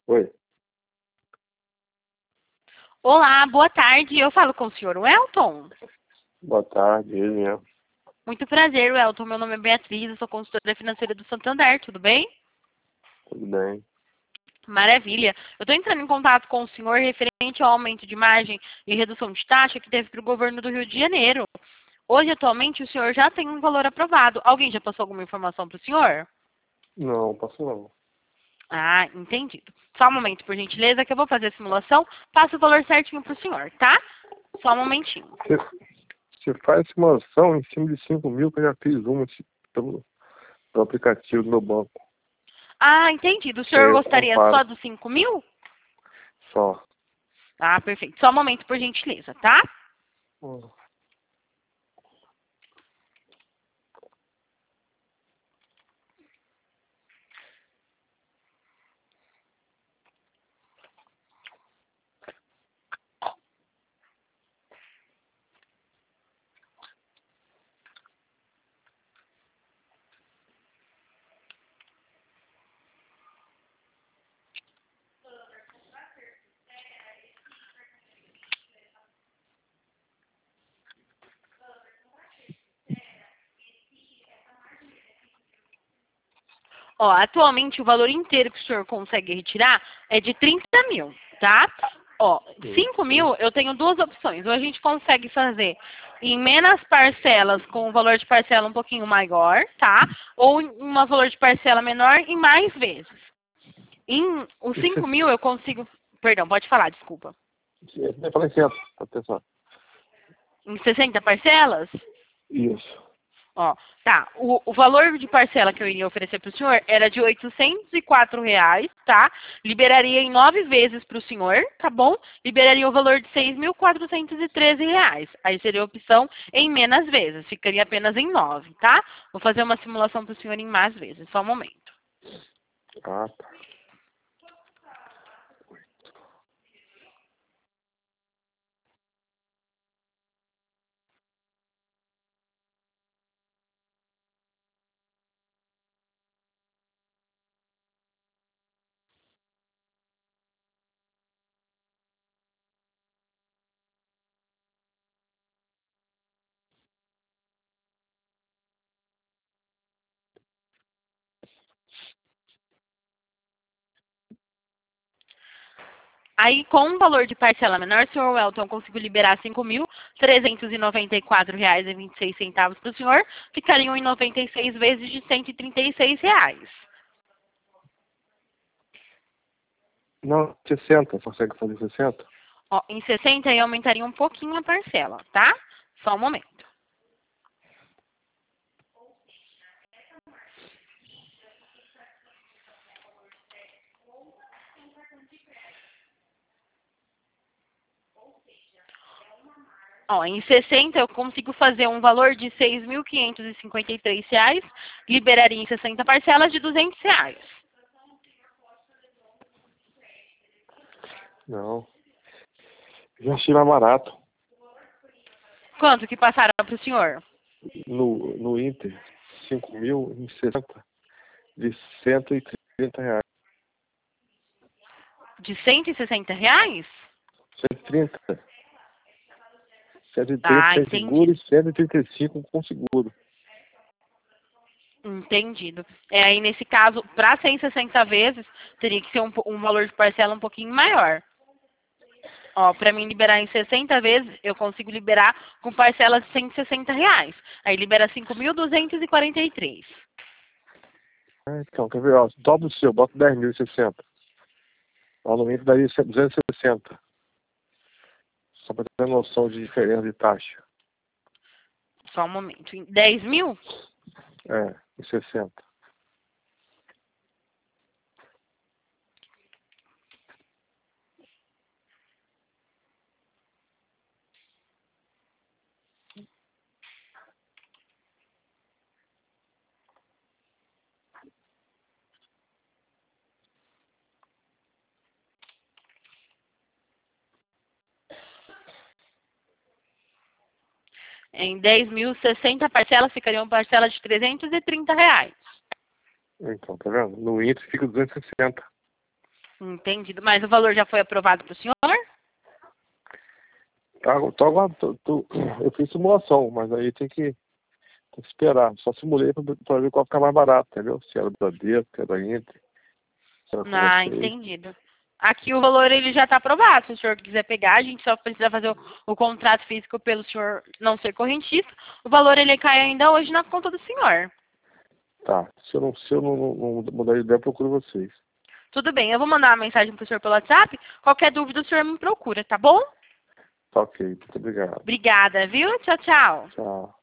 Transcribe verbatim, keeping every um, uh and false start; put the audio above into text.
Oi, Olá, boa tarde. Eu falo com o senhor Welton. boa tarde, ele mesmo. Muito prazer, Welton. Meu nome é Beatriz, eu sou consultora financeira do Santander, tudo bem? Tudo bem? Maravilha. Eu estou entrando em contato com o senhor referente ao aumento de margem e redução de taxa que teve para o governo do Rio de Janeiro. Hoje, atualmente, o senhor já tem um valor aprovado. Alguém já passou alguma informação para o senhor? Não, posso não. Ah, entendido. Só um momento, por gentileza, que eu vou fazer a simulação. Passo o valor certinho para o senhor, tá? Só um momentinho. Você, você faz simulação em cima de cinco mil, que eu já fiz uma esse- pelo, pelo aplicativo do meu banco. Ah, entendido. O Aí senhor eu gostaria comparo só dos cinco mil? só. Ah, perfeito. Só um momento, por gentileza, tá? Hum. Ó, atualmente o valor inteiro que o senhor consegue retirar é de trinta mil, tá? Ó, cinco Isso. mil eu tenho duas opções. Ou a gente consegue fazer em menos parcelas com o valor de parcela um pouquinho maior, tá? Ou em um valor de parcela menor em mais vezes. Em os Isso, cinco mil eu consigo. Perdão, pode falar, desculpa. eu falei certo, atenção. Em sessenta parcelas? Isso. Ó, tá. O, o valor de parcela que eu iria oferecer para o senhor era de oitocentos e quatro reais, tá? Liberaria em nove vezes para o senhor, tá bom? Liberaria o valor de seis mil quatrocentos e treze reais. Aí seria a opção em menos vezes, ficaria apenas em nove, tá? Vou fazer uma simulação para o senhor em mais vezes, só um momento. Ah, tá. Aí, com um valor de parcela menor, o senhor Welton conseguiu liberar cinco mil trezentos e noventa e quatro reais e vinte e seis centavos para o senhor, ficariam em noventa e seis vezes de cento e trinta e seis reais. Não, sessenta, consegue fazer sessenta? Ó, em sessenta aí aumentaria um pouquinho a parcela, tá? Só um momento. Ó, em sessenta eu consigo fazer um valor de seis mil quinhentos e cinquenta e três reais, liberaria em sessenta parcelas de duzentos reais. Não. Já achei mais barato. Quanto que passaram para o senhor? No, no Inter, cinco mil em sessenta, de cento e trinta reais. De cento e sessenta reais? cento e trinta. cento e trinta Ah, sem entendi. seguro e cento e trinta e cinco com seguro. Entendido. É, aí, nesse caso, para cento e sessenta vezes, teria que ser um, po- um valor de parcela um pouquinho maior. Ó, para mim liberar em sessenta vezes, eu consigo liberar com parcelas de cento e sessenta reais. Aí libera cinco mil duzentos e quarenta e três. Ah, então, quer ver? Ó, dobra o seu, bota dez mil e sessenta. Lá no Inter daria duzentos e sessenta. Só para ter noção de diferença de taxa. Só um momento. Em dez mil? É, em sessenta. Em dez mil, sessenta parcelas ficariam parcelas de trezentos e trinta reais. Então, tá vendo? No Inter fica duzentos e sessenta. Entendido. Mas o valor já foi aprovado para o senhor? Ah, tô aguardando, tô- tô- eu fiz simulação, mas aí tem que, tem que esperar. Só simulei para ver qual fica mais barato, entendeu? Se era da Bradesco, se era da Inter, se era com Ah, vocês. entendido. Aqui o valor ele já está aprovado. Se o senhor quiser pegar, a gente só precisa fazer o, o contrato físico pelo senhor não ser correntista. O valor ele cai ainda hoje na conta do senhor. Tá. Se eu não, se eu não, não, não mudar de ideia, eu procuro vocês. Tudo bem, eu vou mandar uma mensagem para o senhor pelo WhatsApp. Qualquer dúvida o senhor me procura, tá bom? Tá ok. Muito obrigado. Obrigada, viu? Tchau, tchau. Tchau.